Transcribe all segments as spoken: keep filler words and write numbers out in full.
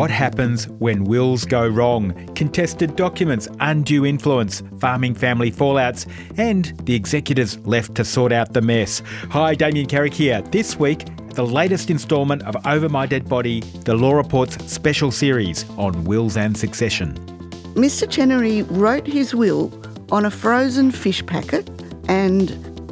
What happens when wills go wrong? Contested documents, undue influence, farming family fallouts, and the executors left to sort out the mess. Hi, Damien Carrick here. This week, the latest instalment of Over My Dead Body, the Law Report's special series on wills and succession. Mister Chenery wrote his will on a frozen fish packet and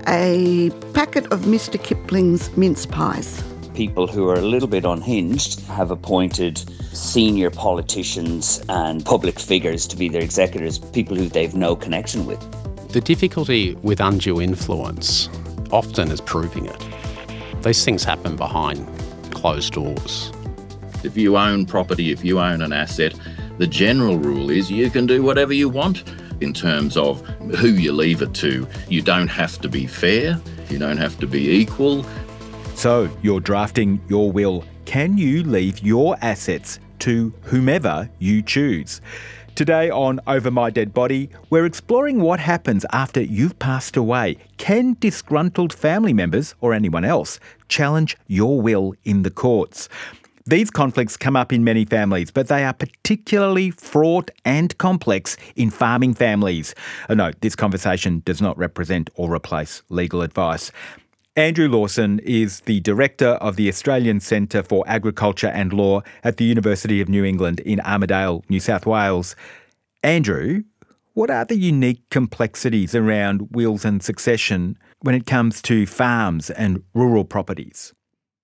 a packet of Mister Kipling's mince pies. People who are a little bit unhinged have appointed senior politicians and public figures to be their executors, people who they've no connection with. The difficulty with undue influence often is proving it. These things happen behind closed doors. If you own property, if you own an asset, the general rule is you can do whatever you want in terms of who you leave it to. You don't have to be fair, you don't have to be equal. So, you're drafting your will. Can you leave your assets to whomever you choose? Today on Over My Dead Body, we're exploring what happens after you've passed away. Can disgruntled family members, or anyone else, challenge your will in the courts? These conflicts come up in many families, but they are particularly fraught and complex in farming families. Uh, no, this conversation does not represent or replace legal advice. Andrew Lawson is the Director of the Australian Centre for Agriculture and Law at the University of New England in Armidale, New South Wales. Andrew, what are the unique complexities around wills and succession when it comes to farms and rural properties?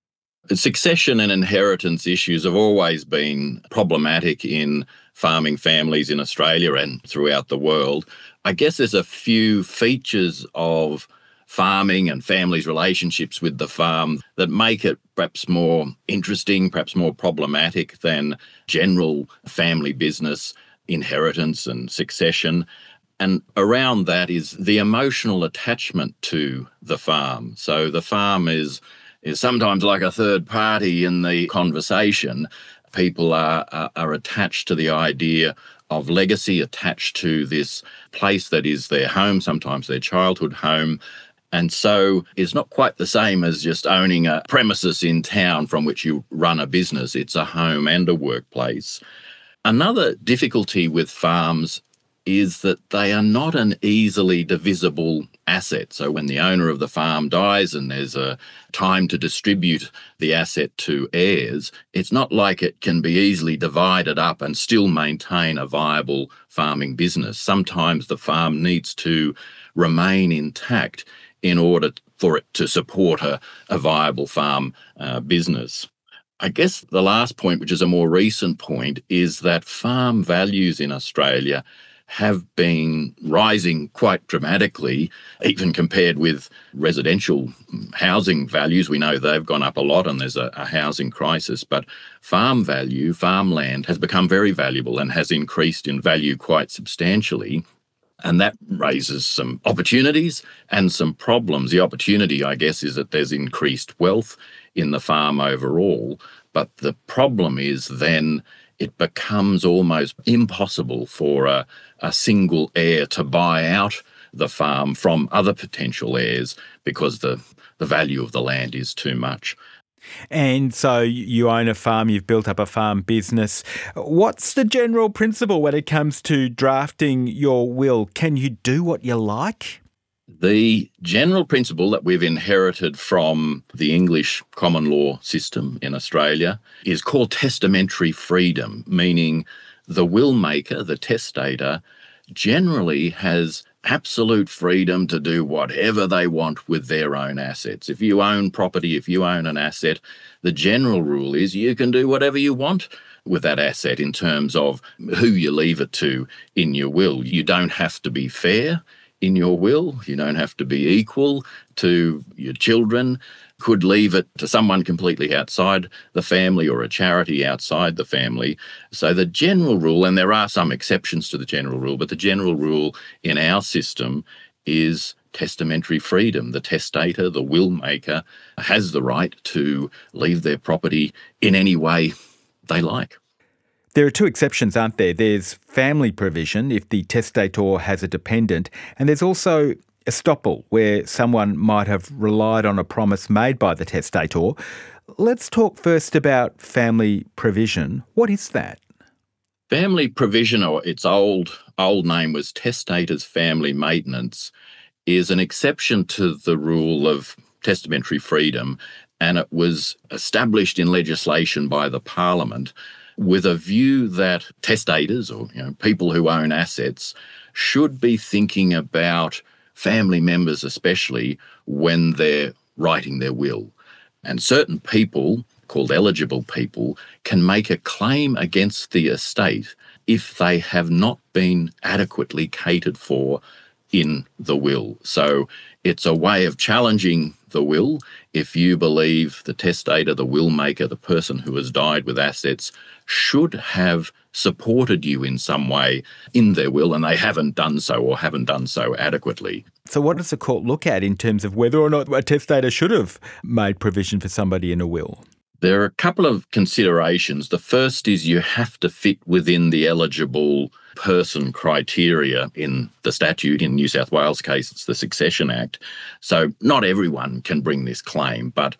Succession and inheritance issues have always been problematic in farming families in Australia and throughout the world. I guess there's a few features of farming and families' relationships with the farm that make it perhaps more interesting, perhaps more problematic than general family business, inheritance and succession. And around that is the emotional attachment to the farm. So the farm is is sometimes like a third party in the conversation. People are, are, are attached to the idea of legacy, attached to this place that is their home, sometimes their childhood home. And so it's not quite the same as just owning a premises in town from which you run a business. It's a home and a workplace. Another difficulty with farms is that they are not an easily divisible asset. So when the owner of the farm dies and there's a time to distribute the asset to heirs, it's not like it can be easily divided up and still maintain a viable farming business. Sometimes the farm needs to remain intact in order for it to support a, a viable farm uh, business. I guess the last point, which is a more recent point, is that farm values in Australia have been rising quite dramatically, even compared with residential housing values. We know they've gone up a lot and there's a, a housing crisis, but farm value, farmland has become very valuable and has increased in value quite substantially. And that raises some opportunities and some problems. The opportunity, I guess, is that there's increased wealth in the farm overall. But the problem is then it becomes almost impossible for a, a single heir to buy out the farm from other potential heirs because the, the value of the land is too much. And so you own a farm, you've built up a farm business. What's the general principle when it comes to drafting your will? Can you do what you like? The general principle that we've inherited from the English common law system in Australia is called testamentary freedom, meaning the will maker, the testator, generally has absolute freedom to do whatever they want with their own assets. If you own property, if you own an asset, the general rule is you can do whatever you want with that asset in terms of who you leave it to in your will. You don't have to be fair in your will. You don't have to be equal to your children. Could leave it to someone completely outside the family or a charity outside the family. So the general rule, and there are some exceptions to the general rule, but the general rule in our system is testamentary freedom. The testator, the will maker, has the right to leave their property in any way they like. There are two exceptions, aren't there? There's family provision if the testator has a dependent, and there's also estoppel, where someone might have relied on a promise made by the testator, Let's talk first about family provision. What is that? Family provision, or its old old name was testator's family maintenance, is an exception to the rule of testamentary freedom, and it was established in legislation by the Parliament with a view that testators, or you know, people who own assets, should be thinking about family members especially when they're writing their will. And certain people, called eligible people, can make a claim against the estate if they have not been adequately catered for in the will. So it's a way of challenging the will if you believe the testator, the will maker, the person who has died with assets, should have supported you in some way in their will, and they haven't done so or haven't done so adequately. So what does the court look at in terms of whether or not a testator should have made provision for somebody in a will? There are a couple of considerations. The first is you have to fit within the eligible person criteria in the statute. In New South Wales case, it's the Succession Act. So not everyone can bring this claim, but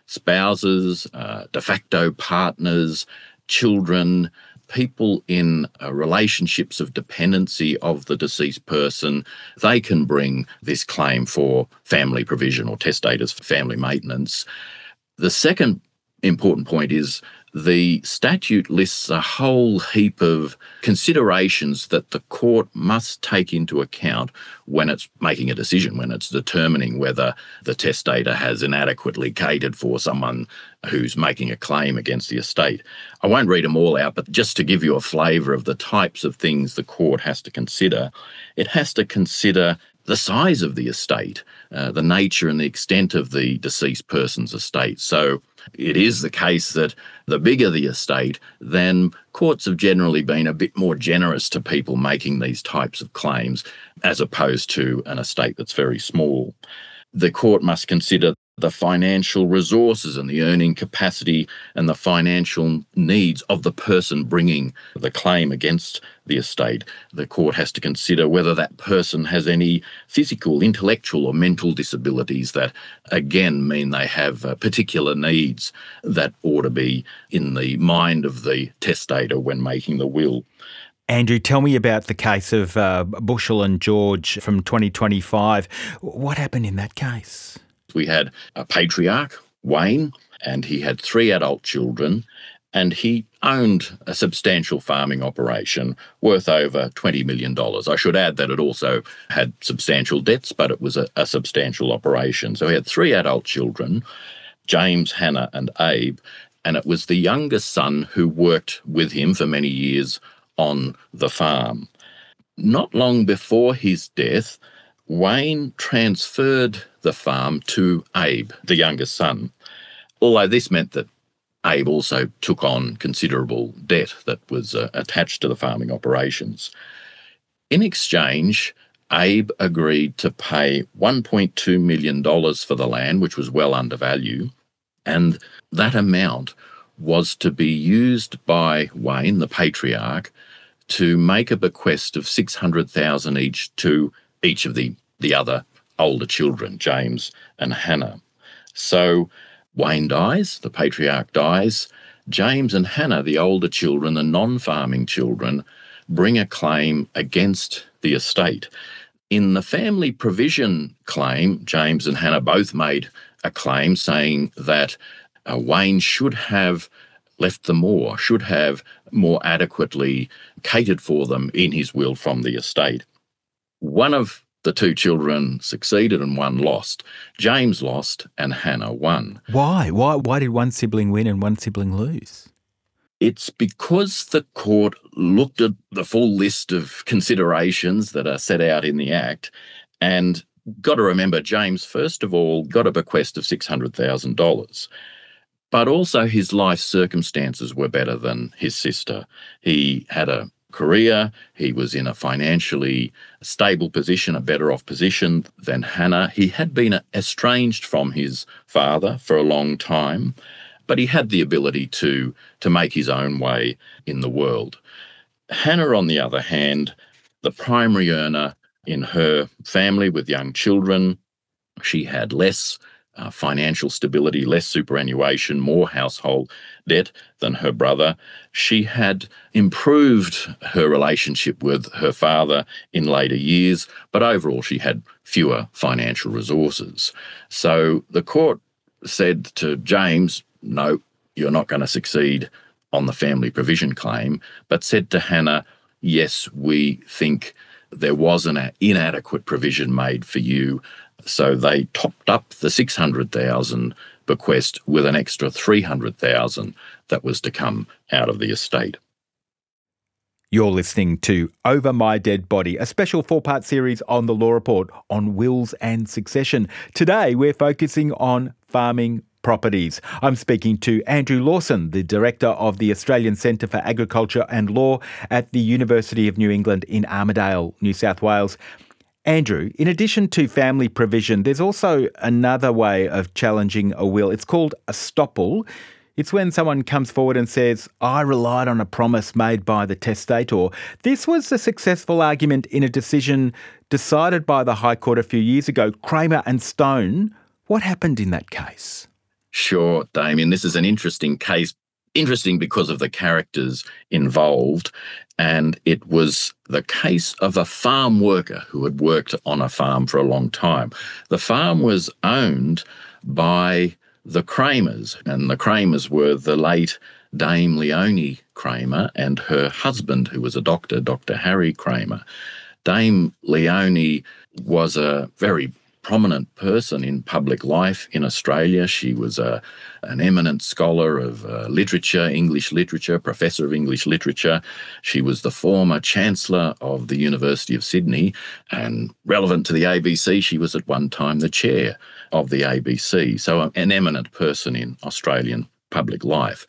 spouses, uh, de facto partners, children, people in uh, relationships of dependency of the deceased person, they can bring this claim for family provision or testator's family maintenance. The second important point is the statute lists a whole heap of considerations that the court must take into account when it's making a decision, when it's determining whether the testator has inadequately catered for someone who's making a claim against the estate. I won't read them all out, but just to give you a flavour of the types of things the court has to consider, it has to consider the size of the estate, uh, the nature and the extent of the deceased person's estate. So it is the case that the bigger the estate, then courts have generally been a bit more generous to people making these types of claims as opposed to an estate that's very small. The court must consider the financial resources and the earning capacity and the financial needs of the person bringing the claim against the estate. The court has to consider whether that person has any physical, intellectual or mental disabilities that, again, mean they have uh, particular needs that ought to be in the mind of the testator when making the will. Andrew, tell me about the case of uh, Bushell and George from twenty twenty-five. What happened in that case? We had a patriarch, Wayne, and he had three adult children, and he owned a substantial farming operation worth over twenty million dollars. I should add that it also had substantial debts, but it was a, a substantial operation. So he had three adult children, James, Hannah and Abe, and it was the youngest son who worked with him for many years on the farm. Not long before his death, Wayne transferred the farm to Abe, the youngest son, although this meant that Abe also took on considerable debt that was uh, attached to the farming operations. In exchange, Abe agreed to pay one point two million dollars for the land, which was well under value, and that amount was to be used by Wayne, the patriarch, to make a bequest of six hundred thousand dollars each to each of the, the other older children, James and Hannah. So Wayne dies, the patriarch dies. James and Hannah, the older children, the non-farming children, bring a claim against the estate. In the family provision claim, James and Hannah both made a claim saying that uh, Wayne should have left them more, should have more adequately catered for them in his will from the estate. One of the two children succeeded and one lost. James lost and Hannah won. Why? Why Why did one sibling win and one sibling lose? It's because the court looked at the full list of considerations that are set out in the Act, and got to remember, James, first of all, got a bequest of six hundred thousand dollars. But also his life circumstances were better than his sister. He had a career, he was in a financially stable position, a better off position than Hannah. He had been estranged from his father for a long time, but he had the ability to, to make his own way in the world. Hannah, on the other hand, the primary earner in her family with young children, she had less uh, financial stability, less superannuation, more household debt than her brother. She had improved her relationship with her father in later years, but overall she had fewer financial resources. So the court said to James, no, you're not going to succeed on the family provision claim, but said to Hannah, yes, we think there was an inadequate provision made for you. So they topped up the six hundred thousand dollars bequest with an extra three hundred thousand dollars that was to come out of the estate. You're listening to Over My Dead Body, a special four-part series on the Law Report on wills and succession. Today we're focusing on farming properties. I'm speaking to Andrew Lawson, the Director of the Australian Centre for Agriculture and Law at the University of New England in Armidale, New South Wales. Andrew, in addition to family provision, there's also another way of challenging a will. It's called estoppel. It's when someone comes forward and says, I relied on a promise made by the testator. This was a successful argument in a decision decided by the High Court a few years ago, Kramer and Stone. What happened in that case? Sure, Damien. This is an interesting case. Interesting because of the characters involved. And it was the case of a farm worker who had worked on a farm for a long time. The farm was owned by the Kramers, and the Kramers were the late Dame Leonie Kramer and her husband, who was a doctor, Doctor Harry Kramer. Dame Leonie was a very prominent person in public life in Australia. She was a, an eminent scholar of uh, literature, English literature, professor of English literature. She was the former Chancellor of the University of Sydney, and relevant to the A B C, she was at one time the chair of the A B C, so an eminent person in Australian public life.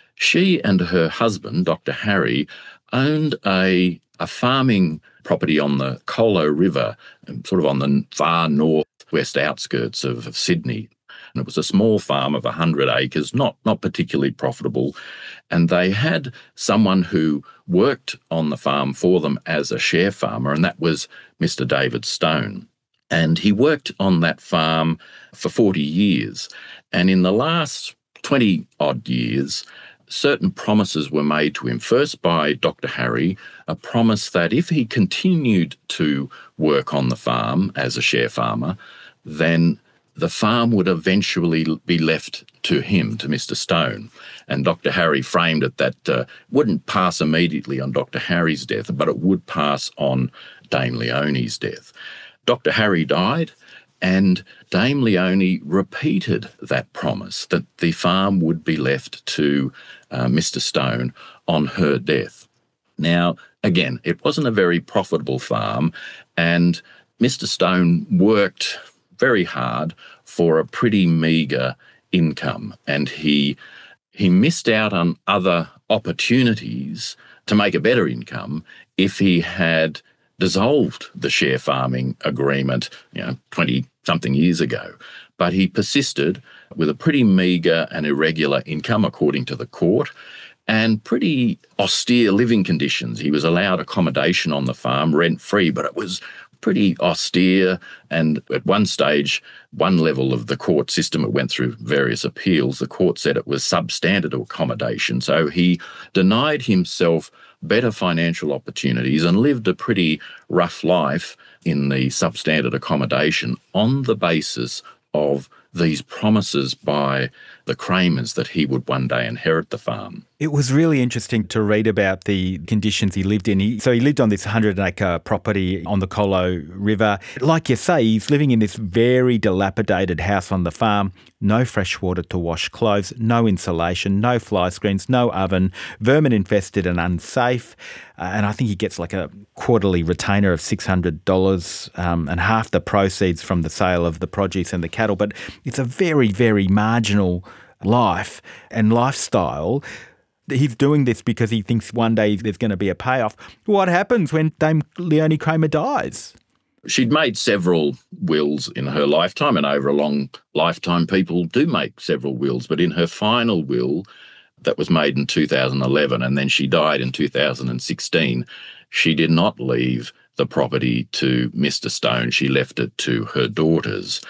She and her husband, Doctor Harry, owned a, a farming property on the Colo River, sort of on the far northwest outskirts of, of Sydney. And it was a small farm of one hundred acres, not, not particularly profitable. And they had someone who worked on the farm for them as a share farmer, and that was Mister David Stone. And he worked on that farm for forty years. And in the last twenty-odd years, certain promises were made to him, first by Doctor Harry, a promise that if he continued to work on the farm as a share farmer, then the farm would eventually be left to him, to Mister Stone. And Doctor Harry framed it that uh, wouldn't pass immediately on Doctor Harry's death, but it would pass on Dame Leonie's death. Doctor Harry died, and Dame Leonie repeated that promise that the farm would be left to uh, Mister Stone on her death. Now, again, it wasn't a very profitable farm, and Mister Stone worked very hard for a pretty meagre income, and he he missed out on other opportunities to make a better income if he had dissolved the share farming agreement, you know, twenty-something years ago. But he persisted with a pretty meagre and irregular income, according to the court, and pretty austere living conditions. He was allowed accommodation on the farm, rent-free, but it was pretty austere. And at one stage, one level of the court system, it went through various appeals, the court said it was substandard accommodation. So he denied himself better financial opportunities and lived a pretty rough life in the substandard accommodation on the basis of these promises by the Kramers that he would one day inherit the farm. It was really interesting to read about the conditions he lived in. He, so he lived on this one hundred acre property on the Colo River. Like you say, he's living in this very dilapidated house on the farm, no fresh water to wash clothes, no insulation, no fly screens, no oven, vermin infested and unsafe. Uh, and I think he gets like a quarterly retainer of six hundred dollars um, and half the proceeds from the sale of the produce and the cattle. But it's a very, very marginal life and lifestyle. He's doing this because he thinks one day there's going to be a payoff. What happens when Dame Leonie Kramer dies? She'd made several wills in her lifetime, and over a long lifetime people do make several wills. But in her final will, that was made in two thousand eleven, and then she died in two thousand sixteen, she did not leave the property to Mister Stone. She left it to her daughters.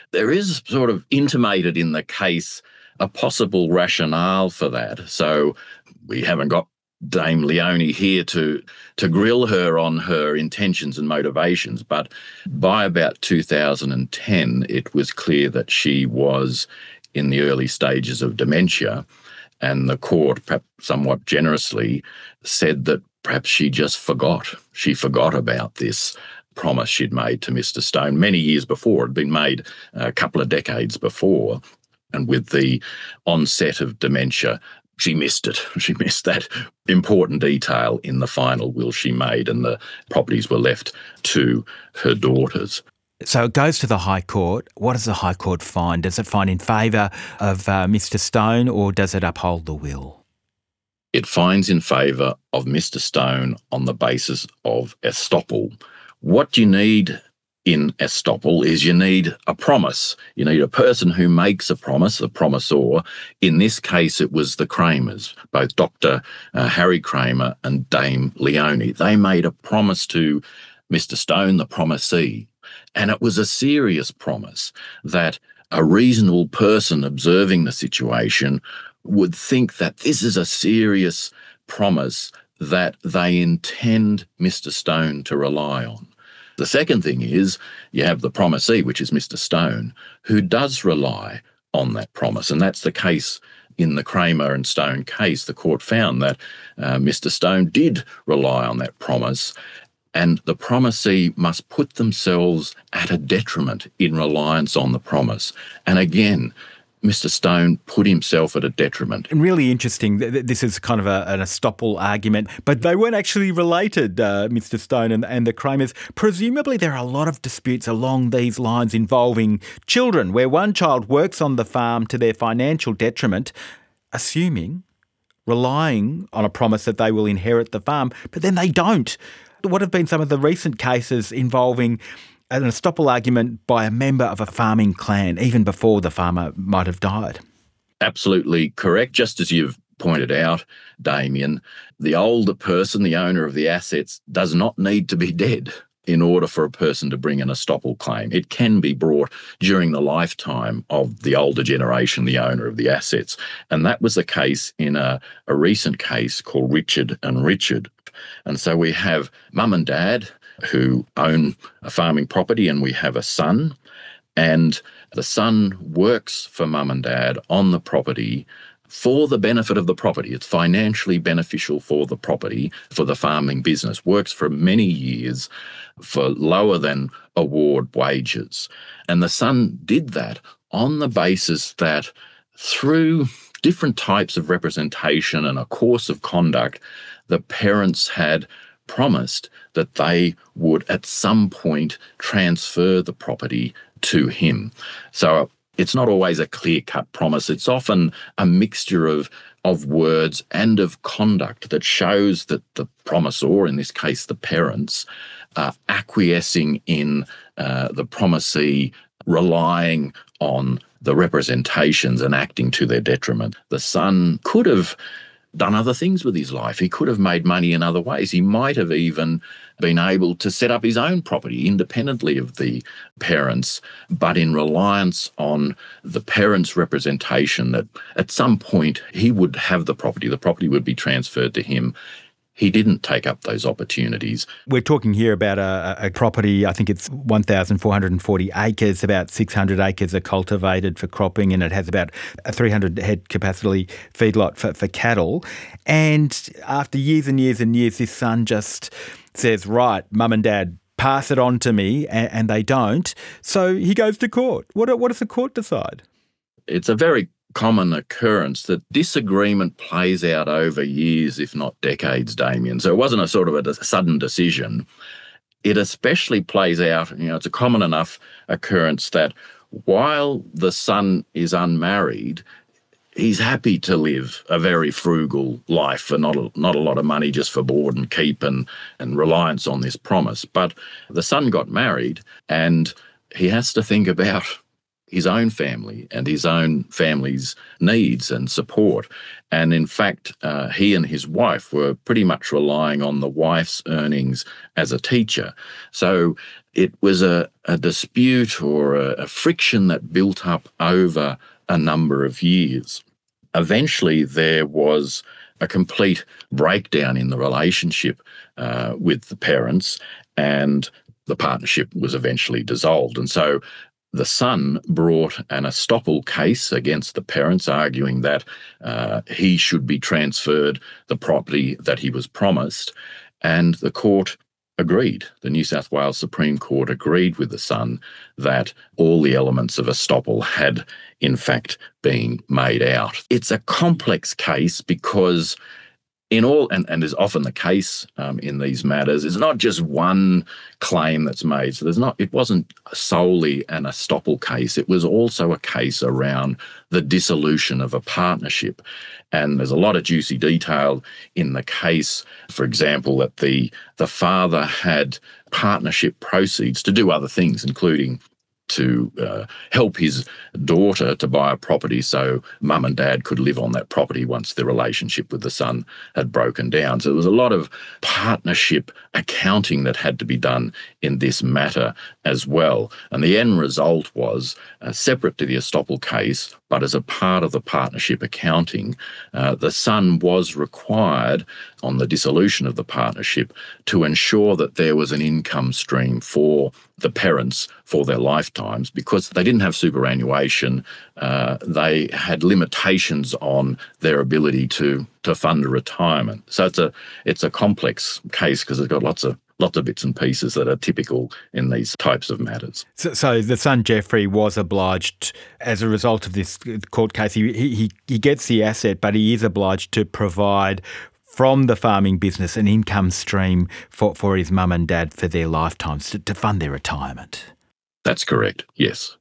There is sort of intimated in the case a possible rationale for that. So we haven't got Dame Leone here to to grill her on her intentions and motivations, but by about two thousand ten, it was clear that she was in the early stages of dementia, and the court, perhaps somewhat generously, said that perhaps she just forgot. She forgot about this promise she'd made to Mister Stone many years before. It had been made a couple of decades before, and with the onset of dementia, she missed it. She missed that important detail in the final will she made, and the properties were left to her daughters. So it goes to the High Court. What does the High Court find? Does it find in favour of uh, Mister Stone, or does it uphold the will? It finds in favour of Mister Stone on the basis of estoppel. What you need in estoppel is you need a promise. You need a person who makes a promise, a promisor. In this case, it was the Kramers, both Doctor Uh, Harry Kramer and Dame Leone. They made a promise to Mister Stone, the promisee, and it was a serious promise that a reasonable person observing the situation would think that this is a serious promise that they intend Mister Stone to rely on. The second thing is you have the promisee, which is Mister Stone, who does rely on that promise. And that's the case in the Kramer and Stone case. The court found that uh, Mister Stone did rely on that promise, and the promisee must put themselves at a detriment in reliance on the promise. And again, Mister Stone put himself at a detriment. And really interesting, this is kind of a, an estoppel argument, but they weren't actually related, uh, Mister Stone and, and the Kramers. Presumably there are a lot of disputes along these lines involving children, where one child works on the farm to their financial detriment, assuming, relying on a promise that they will inherit the farm, but then they don't. What have been some of the recent cases involving an estoppel argument by a member of a farming clan, even before the farmer might have died? Absolutely correct. Just as you've pointed out, Damien, the older person, the owner of the assets, does not need to be dead in order for a person to bring an estoppel claim. It can be brought during the lifetime of the older generation, the owner of the assets. And that was the case in a, a recent case called Richard and Richard. And so we have mum and dad who own a farming property, and we have a son, and the son works for mum and dad on the property for the benefit of the property. It's financially beneficial for the property, for the farming business, works for many years for lower than award wages. And the son did that on the basis that through different types of representation and a course of conduct, the parents had promised that they would at some point transfer the property to him. So it's not always a clear-cut promise. It's often a mixture of, of words and of conduct that shows that the promisor, in this case the parents, are acquiescing in uh, the promisee relying on the representations and acting to their detriment. The son could have done other things with his life. He could have made money in other ways. He might have even been able to set up his own property independently of the parents, but in reliance on the parents' representation that at some point he would have the property, the property would be transferred to him. He didn't take up those opportunities. We're talking here about a, a property, I think it's one thousand four hundred forty acres, about six hundred acres are cultivated for cropping, and it has about a three hundred head capacity feedlot for, for cattle. And after years and years and years, this son just says, right, mum and dad, pass it on to me, and, and they don't. So he goes to court. What, what does the court decide? It's a very common occurrence that disagreement plays out over years, if not decades, Damien. So it wasn't a sort of a sudden decision. It especially plays out, you know, it's a common enough occurrence that while the son is unmarried, he's happy to live a very frugal life for not a, not a lot of money, just for board and keep and, and reliance on this promise. But the son got married, and he has to think about his own family and his own family's needs and support. And in fact, uh, he and his wife were pretty much relying on the wife's earnings as a teacher. So it was a, a dispute or a, a friction that built up over a number of years. Eventually, there was a complete breakdown in the relationship uh, with the parents, and the partnership was eventually dissolved. And so the son brought an estoppel case against the parents, arguing that uh, he should be transferred the property that he was promised. And the court agreed. The New South Wales Supreme Court agreed with the son that all the elements of estoppel had, in fact, been made out. It's a complex case because in all, and, and is often the case um, in these matters, it's not just one claim that's made. So there's not, it wasn't solely an estoppel case. It was also a case around the dissolution of a partnership. And there's a lot of juicy detail in the case, for example, that the, the father had partnership proceeds to do other things, including to uh, help his daughter to buy a property so mum and dad could live on that property once the relationship with the son had broken down. So there was a lot of partnership accounting that had to be done in this matter as well. And the end result was, uh, separate to the estoppel case, but as a part of the partnership accounting, uh, the son was required on the dissolution of the partnership to ensure that there was an income stream for the parents for their lifetimes, because they didn't have superannuation. Uh, they had limitations on their ability to to fund a retirement. So it's a it's a complex case because it's got lots of lots of bits and pieces that are typical in these types of matters. So, so the son Jeffrey was obliged, as a result of this court case, he, he he gets the asset, but he is obliged to provide from the farming business an income stream for, for his mum and dad for their lifetimes to, to fund their retirement. That's correct, yes.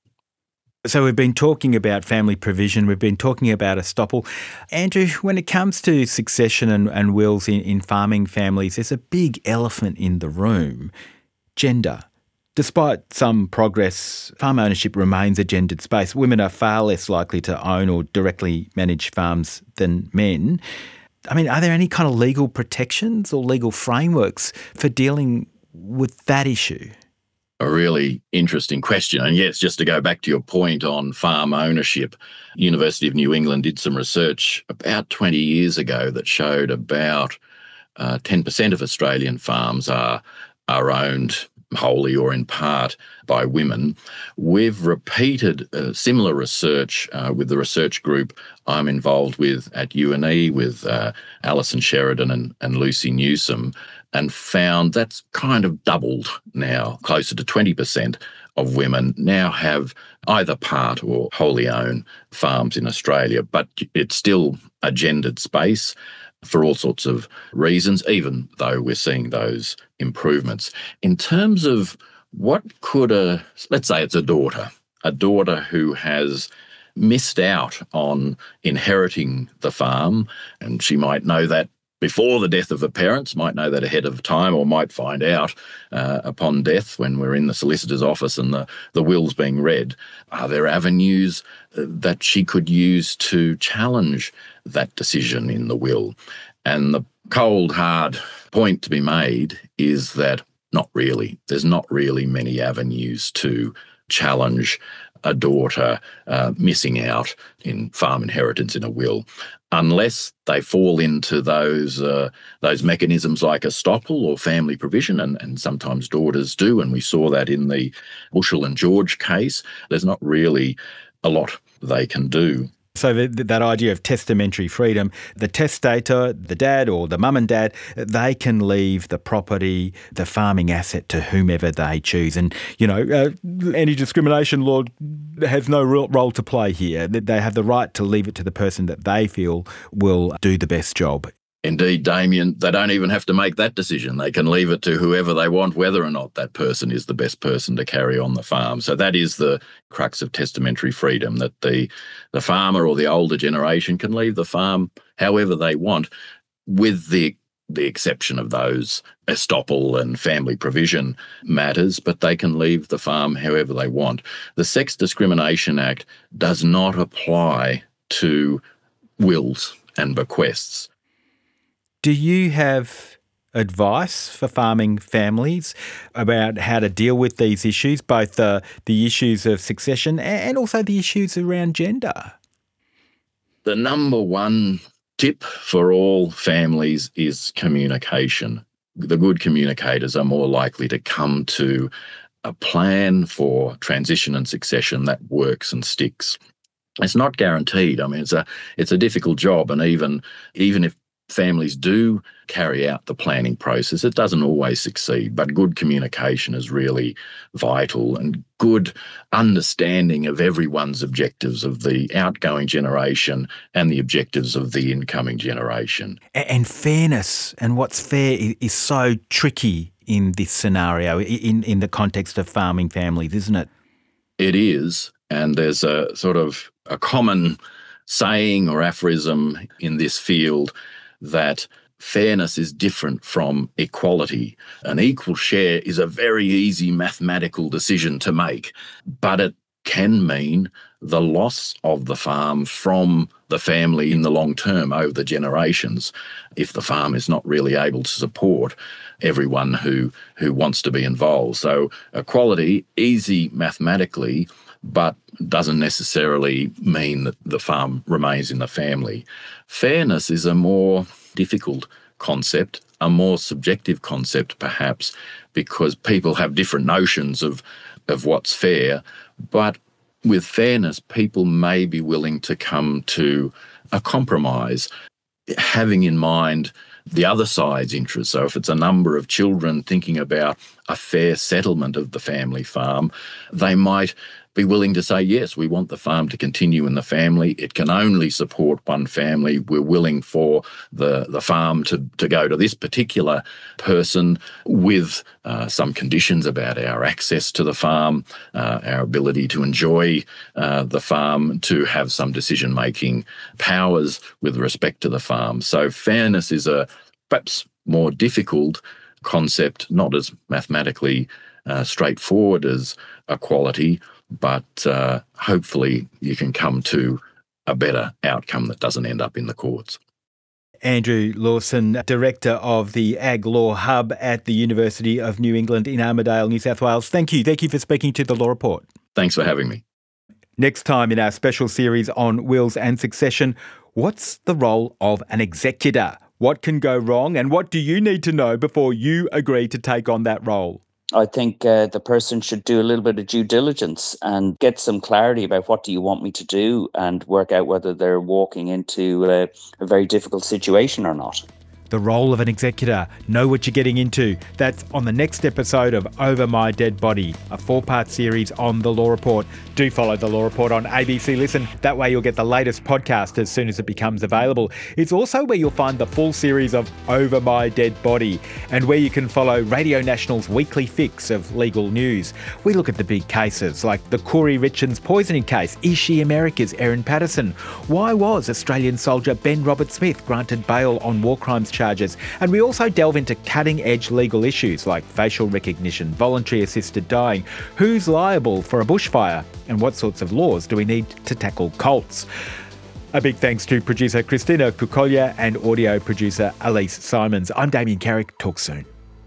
So we've been talking about family provision, we've been talking about estoppel. Andrew, when it comes to succession and, and wills in, in farming families, there's a big elephant in the room: gender. Despite some progress, farm ownership remains a gendered space. Women are far less likely to own or directly manage farms than men. I mean, are there any kind of legal protections or legal frameworks for dealing with that issue? A really interesting question. And yes, just to go back to your point on farm ownership, University of New England did some research about twenty years ago that showed about uh, ten percent of Australian farms are, are owned wholly or in part by women. We've repeated uh, similar research uh, with the research group I'm involved with at U N E with uh, Alison Sheridan and, and Lucy Newsome, and found that's kind of doubled now. Closer to twenty percent of women now have either part or wholly own farms in Australia, but it's still a gendered space for all sorts of reasons, even though we're seeing those improvements. In terms of what could a, let's say it's a daughter, a daughter who has missed out on inheriting the farm, and she might know that before the death of the parents, might know that ahead of time, or might find out uh, upon death when we're in the solicitor's office and the, the will's being read. Are there avenues that she could use to challenge that decision in the will? And the cold, hard point to be made is that not really. There's not really many avenues to challenge a daughter uh, missing out in farm inheritance in a will, unless they fall into those uh, those mechanisms like estoppel or family provision, and, and sometimes daughters do, and we saw that in the Bushell and George case. There's not really a lot they can do. So the, that idea of testamentary freedom, the testator, the dad or the mum and dad, they can leave the property, the farming asset to whomever they choose. And, you know, uh, anti-discrimination law has no real role to play here. They have the right to leave it to the person that they feel will do the best job. Indeed, Damien, they don't even have to make that decision. They can leave it to whoever they want, whether or not that person is the best person to carry on the farm. So that is the crux of testamentary freedom, that the, the farmer or the older generation can leave the farm however they want, with the the exception of those estoppel and family provision matters, but they can leave the farm however they want. The Sex Discrimination Act does not apply to wills and bequests. Do you have advice for farming families about how to deal with these issues, both the, the issues of succession and also the issues around gender? The number one tip for all families is communication. The good communicators are more likely to come to a plan for transition and succession that works and sticks. It's not guaranteed. I mean, it's a it's a difficult job, and even even if families do carry out the planning process, it doesn't always succeed. But good communication is really vital, and good understanding of everyone's objectives, of the outgoing generation and the objectives of the incoming generation. And fairness and what's fair is so tricky in this scenario, in, in the context of farming families, isn't it? It is, and there's a sort of a common saying or aphorism in this field that fairness is different from equality. An equal share is a very easy mathematical decision to make, but it can mean the loss of the farm from the family in the long term over the generations if the farm is not really able to support everyone who, who wants to be involved. So equality, easy mathematically, but doesn't necessarily mean that the farm remains in the family. Fairness is a more difficult concept, a more subjective concept perhaps, because people have different notions of, of what's fair. But with fairness, people may be willing to come to a compromise, having in mind the other side's interest. So if it's a number of children thinking about a fair settlement of the family farm, they might be willing to say, yes, we want the farm to continue in the family. It can only support one family. We're willing for the, the farm to, to go to this particular person with uh, some conditions about our access to the farm, uh, our ability to enjoy uh, the farm, to have some decision-making powers with respect to the farm. So fairness is a perhaps more difficult concept, not as mathematically uh, straightforward as equality, but uh, hopefully you can come to a better outcome that doesn't end up in the courts. Andrew Lawson, Director of the Ag Law Hub at the University of New England in Armidale, New South Wales. Thank you. Thank you for speaking to The Law Report. Thanks for having me. Next time in our special series on wills and succession, what's the role of an executor? What can go wrong, and what do you need to know before you agree to take on that role? I think uh, the person should do a little bit of due diligence and get some clarity about what do you want me to do, and work out whether they're walking into uh, a very difficult situation or not. The role of an executor. Know what you're getting into. That's on the next episode of Over My Dead Body, a four-part series on The Law Report. Do follow The Law Report on A B C Listen. That way you'll get the latest podcast as soon as it becomes available. It's also where you'll find the full series of Over My Dead Body, and where you can follow Radio National's weekly fix of legal news. We look at the big cases like the Corey Richards poisoning case. Is she America's Erin Patterson? Why was Australian soldier Ben Robert-Smith granted bail on war crimes charges? And we also delve into cutting-edge legal issues like facial recognition, voluntary assisted dying, who's liable for a bushfire, and what sorts of laws do we need to tackle cults. A big thanks to producer Christina Kukolya and audio producer Elise Simons. I'm Damien Carrick. Talk soon.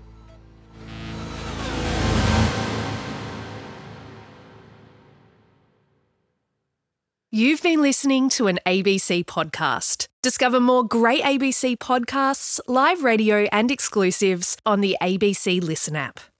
You've been listening to an A B C podcast. Discover more great A B C podcasts, live radio and exclusives on the A B C Listen app.